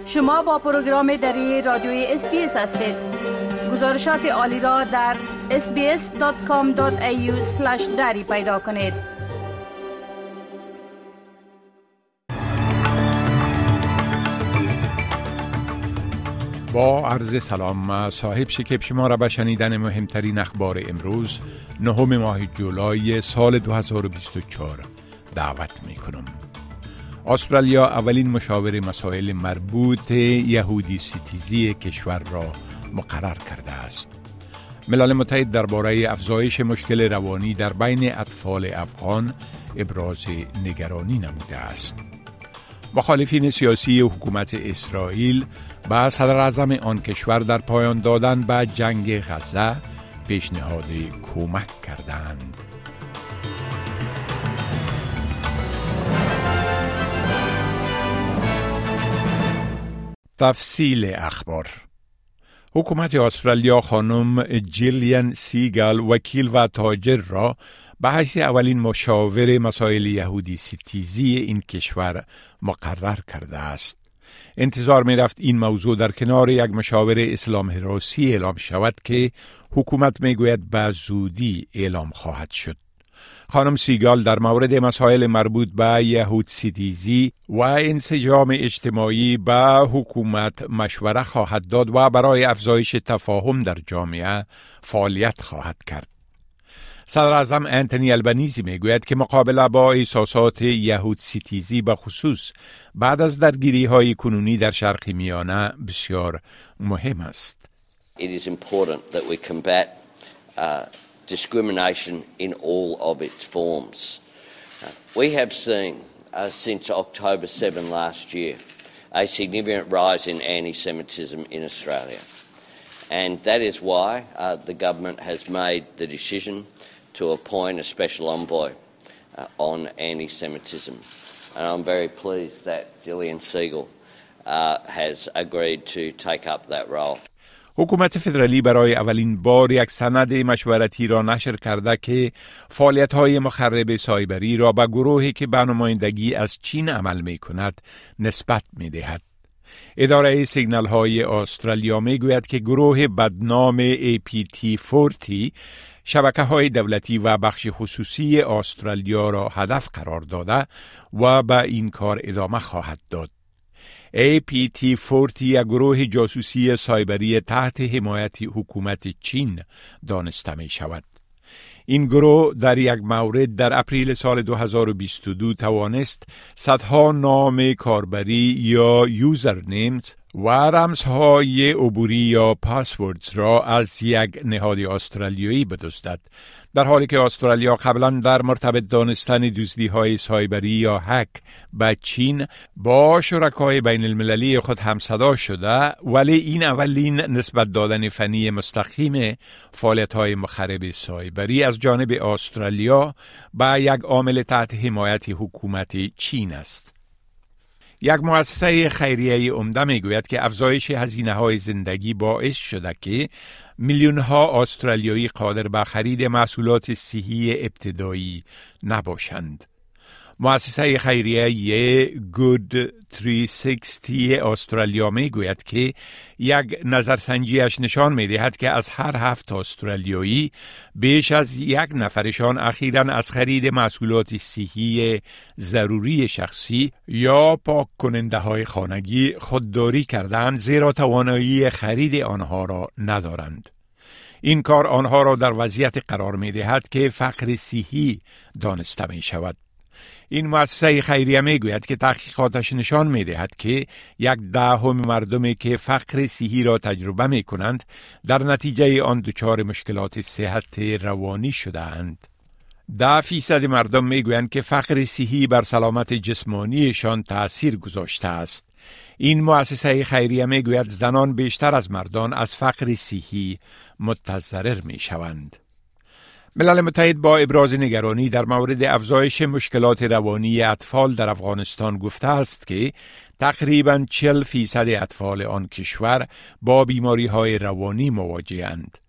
شما با پروگرام دری رادیوی SBS هستید. گزارشات عالی را در sbs.com.au/dari پیدا کنید. با عرض سلام، صاحب شکیب شما را به شنیدن مهمترین اخبار امروز 9 ماه جولای سال 2024 دعوت می کنم. استرالیا اولین مشاور مسائل مربوط یهودی ستیزی کشور را مقرر کرده است. ملل متحد درباره افزایش مشکل روانی در بین اطفال افغان ابراز نگرانی نموده است. مخالفین سیاسی حکومت اسرائیل به صدر اعظم آن کشور در پایان دادن به جنگ غزه پیشنهاد کمک کردند. تفصیل اخبار. حکومت استرالیا خانم جیلیان سیگال وکیل و تاجر را به حیث اولین مشاور مسائل یهودی ستیزی این کشور مقرر کرده است. انتظار می رفت این موضوع در کنار یک مشاور اسلام حراسی اعلام شود که حکومت می گوید به زودی اعلام خواهد شد. خانم سیگال در مورد مسائل مربوط به یهود ستیزی و انسجام اجتماعی به حکومت مشوره خواهد داد و برای افزایش تفاهم در جامعه فعالیت خواهد کرد. صدر اعظم انتونی البنیزی می گوید که مقابله با احساسات یهود ستیزی به خصوص بعد از درگیری های کنونی در شرق میانه بسیار مهم است. It is important that we combat discrimination in all of its forms. We have seen since October 7 last year a significant rise in anti-Semitism in Australia. And that is why the government has made the decision to appoint a special envoy on anti-Semitism. And I'm very pleased that Gillian Segal has agreed to take up that role. حکومت فدرالی برای اولین بار یک سند مشورتی را نشر کرده که فعالیت‌های مخرب سایبری را به گروهی که به نمایندگی از چین عمل می‌کند نسبت می‌دهد. اداره سیگنال های استرالیا می گوید که گروه بدنام APT40 شبکه های دولتی و بخش خصوصی استرالیا را هدف قرار داده و به این کار ادامه خواهد داد. APT40 یک گروه جاسوسی سایبری تحت حمایت حکومت چین دانسته می شود. این گروه در یک مورد در اپریل سال 2022 توانست صدها نام کاربری یا یوزر نیمز و رمزهای عبوری یا پاسوردز را از یک نهاد استرالیایی بدزدد، در حالی که استرالیا قبلا در مرتبط دانستن دزدی‌های سایبری یا هک به چین با شرکای بین المللی خود همصدا شده، ولی این اولین نسبت دادن فنی مستقیم فعالیت‌های مخرب سایبری از جانب استرالیا به یک عامل تحت حمایت حکومت چین است. یک مؤسسه خیریه عمده میگوید که افزایش هزینه‌های زندگی باعث شده که میلیون‌ها استرالیایی قادر به خرید محصولات صحی ابتدایی نباشند. مؤسسه خیریه گود 360 استرالیا می گوید که یک نظرسنجیش نشان می دهد که از هر 7 استرالیایی بیش از 1 نفرشان اخیراً از خرید محصولات صحی ضروری شخصی یا پاک کننده های خانگی خودداری کردند، زیرا توانایی خرید آنها را ندارند. این کار آنها را در وضعیت قرار می دهد که فقر صحی دانسته می شود. این مؤسسه خیریه می گوید که تحقیقاتش نشان می دهد که 1/10 مردمی که فقر صحی را تجربه می کنند در نتیجه آن دچار مشکلات صحت روانی شده اند. 10% مردم می گویند که فقر صحی بر سلامت جسمانیشان تأثیر گذاشته است. این مؤسسه خیریه می گوید زنان بیشتر از مردان از فقر صحی متضرر می شوند. ملل متحد با ابراز نگرانی در مورد افزایش مشکلات روانی اطفال در افغانستان گفته است که تقریباً 40% اطفال آن کشور با بیماری‌های روانی مواجه‌اند.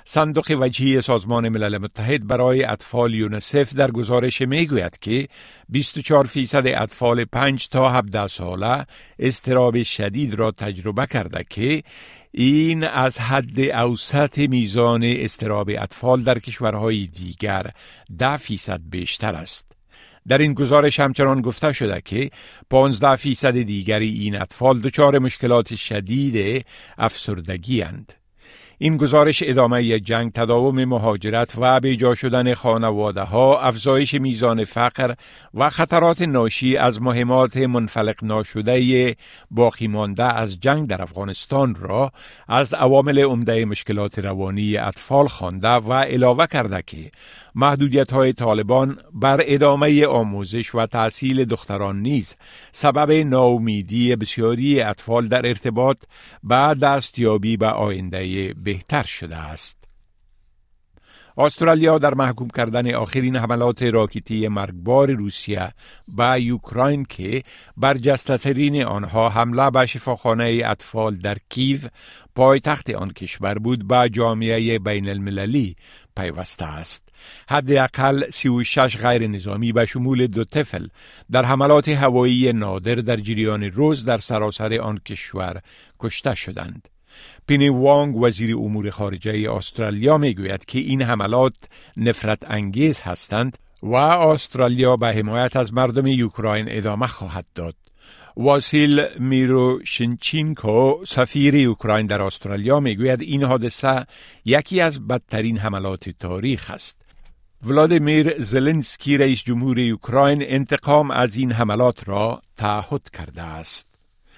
صندوق وجهی سازمان ملل متحد برای اطفال یونیسف در گزارش میگوید که 24% اطفال 5 تا 17 ساله اضطراب شدید را تجربه کرده که این از حد اوسط میزان اضطراب اطفال در کشورهای دیگر 10% بیشتر است. در این گزارش همچنان گفته شده که 15% دیگری این اطفال دچار مشکلات شدید افسردگی اند. این گزارش ادامه جنگ، تداوم مهاجرت و بیجا شدن خانواده ها، افزایش میزان فقر و خطرات ناشی از مهمات منفلق ناشده باقی مانده از جنگ در افغانستان را از عوامل عمده مشکلات روانی اطفال خوانده و علاوه کرده که محدودیت‌های طالبان بر ادامه آموزش و تحصیل دختران نیز سبب ناامیدی بسیاری اطفال در ارتباط با دستیابی به آینده بهتر شده است. استرالیا در محکوم کردن آخرین حملات راکتی مرگبار روسیه به اوکراین که برجسته‌ترین آنها حمله به شفاخانه اطفال در کیو پایتخت آن کشور بود، به جامعه بین المللی پیوسته است. حداقل 36 غیر نظامی به شمول 2 طفل در حملات هوایی نادر در جریان روز در سراسر آن کشور کشته شدند. پینی وانگ وزیر امور خارجه استرالیا میگوید که این حملات نفرت انگیز هستند و استرالیا به حمایت از مردم اوکراین ادامه خواهد داد. واسیل میروشنچینکو سفیر اوکراین در استرالیا میگوید این حادثه یکی از بدترین حملات تاریخ است. ولادیمیر زلنسکی رئیس جمهور اوکراین انتقام از این حملات را تعهد کرده است.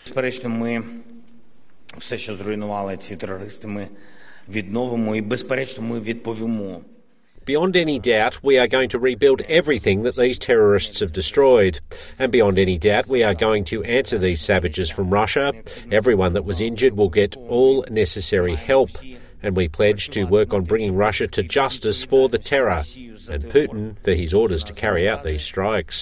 Все, що зруйнували ці терористи, ми відновимо і, безперечно, ми відповімо. Beyond any doubt, we are going to rebuild everything that these terrorists have destroyed. And beyond any doubt, we are going to answer these savages from Russia. Everyone that was injured will get all necessary help. And we pledge to work on bringing Russia to justice for the terror and Putin for his orders to carry out these strikes.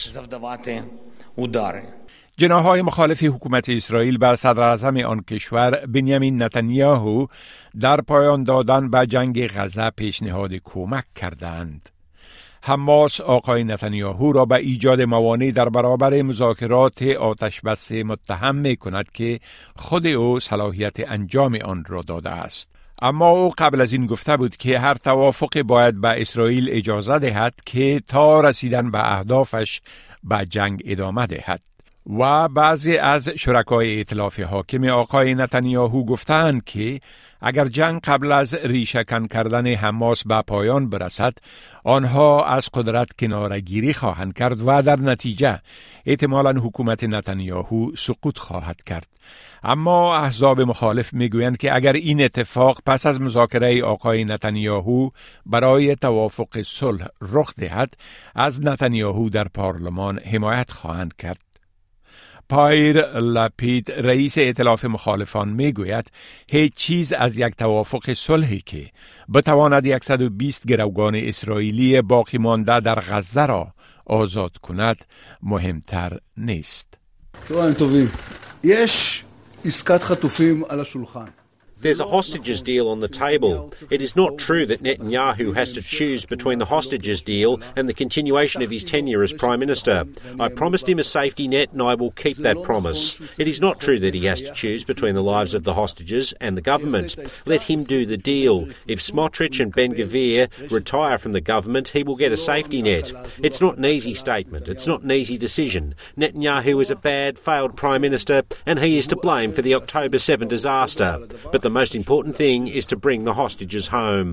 جناح‌های مخالف حکومت اسرائیل به صدر اعظم آن کشور بنیامین نتانیاهو در پایان دادن به جنگ غزه پیشنهاد کمک کردند. حماس آقای نتانیاهو را به ایجاد موانع در برابر مذاکرات آتشبس متهم می‌کند که خود او صلاحیت انجام آن را داده است. اما او قبل از این گفته بود که هر توافق باید به اسرائیل اجازه دهد که تا رسیدن به اهدافش به جنگ ادامه دهد. و بعضی از شرکای ائتلاف حاکم آقای نتانیاهو گفتند که اگر جنگ قبل از ریشه‌کن کردن حماس به پایان برسد، آنها از قدرت کناره‌گیری خواهند کرد و در نتیجه احتمالاً حکومت نتانیاهو سقوط خواهد کرد. اما احزاب مخالف میگویند که اگر این اتفاق پس از مذاکره آقای نتانیاهو برای توافق صلح رخ دهد، از نتانیاهو در پارلمان حمایت خواهند کرد. پایر لاپید رئیس ائتلاف مخالفان میگوید هیچ چیز از یک توافق صلحی که بتواند 120 گروگان اسرائیلی باقی مانده در غزه را آزاد کند مهمتر نیست. צהריים טובים. יש עסקת חטופים על השולחן. There's a hostages deal on the table. It is not true that Netanyahu has to choose between the hostages deal and the continuation of his tenure as Prime Minister. I promised him a safety net and I will keep that promise. It is not true that he has to choose between the lives of the hostages and the government. Let him do the deal. If Smotrich and Ben-Gvir retire from the government, he will get a safety net. It's not an easy statement. It's not an easy decision. Netanyahu is a bad, failed Prime Minister and he is to blame for the October 7 disaster. But the most important thing is to bring the hostages home.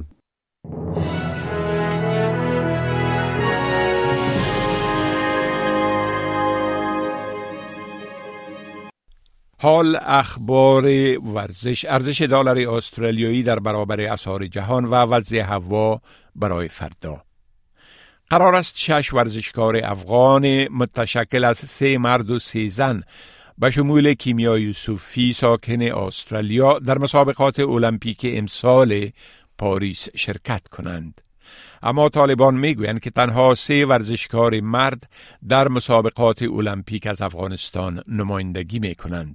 حال اخبار ورزش. ارزش دلار استرالیایی در برابر اسعار جهان و وضع هوا برای فردا. قرار است 6 ورزشکار افغان متشکل از 3 مرد و 3 زن به شمول کیمیا یوسفی ساکن استرالیا در مسابقات المپیک امسال پاریس شرکت کنند. اما طالبان میگویند که تنها 3 ورزشکار مرد در مسابقات المپیک از افغانستان نمایندگی میکنند.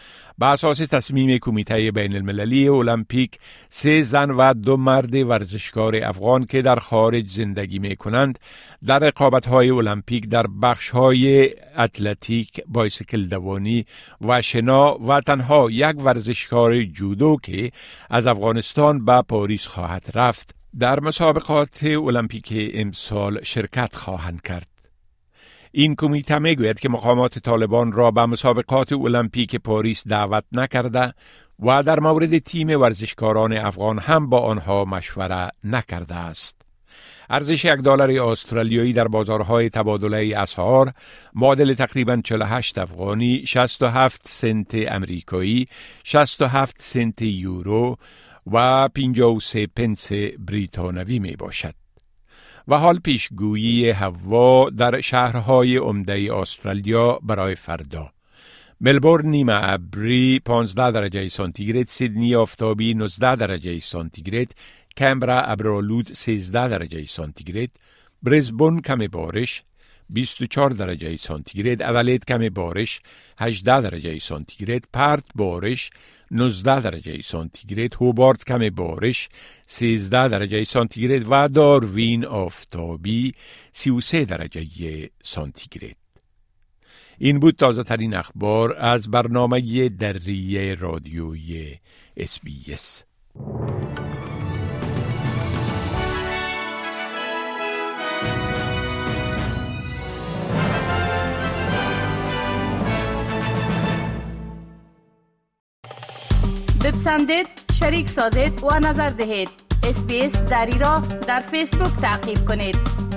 بر اساس تصمیم کمیته بین المللی المپیک 3 زن و 2 مرد ورزشکار افغان که در خارج زندگی می کنند در رقابت‌های المپیک در بخش‌های اتلتیک، بایسکل دوانی و شنا و تنها یک ورزشکار جودو که از افغانستان به پاریس خواهد رفت در مسابقات المپیک امسال شرکت خواهند کرد. این کمیته میگوید که مقامات طالبان را به مسابقات المپیک پاریس دعوت نکرده و در مورد تیم ورزشکاران افغان هم با آنها مشوره نکرده است. ارزش $1 استرالیایی در بازارهای تبادله اسعار معادل تقریباً 48 افغانی، 67 سنت امریکایی، 67 سنت یورو و 53 پنس بریتانوی می باشد. و حال پیشگویی هوا در شهرهای عمده استرالیا برای فردا: ملبورن نیمه ابری 15 درجه سانتیگراد، سیدنی آفتابی 19 درجه سانتیگراد، کمبرا ابرآلود 13 درجه سانتیگراد، برزبون کم بارش 24 درجه سانتیگراد، ادلید کم بارش 18 درجه سانتیگراد، پرت بارش 19 درجه سانتیگراد، هوبارت کم بارش 13 درجه سانتیگراد و داروین آفتابی 33 درجه سانتیگراد. این بود تازه ترین اخبار از برنامه دری رادیوی SBS. بپسندید، شریک سازید و نظر دهید. SBS دری را در فیسبوک تعقیب کنید.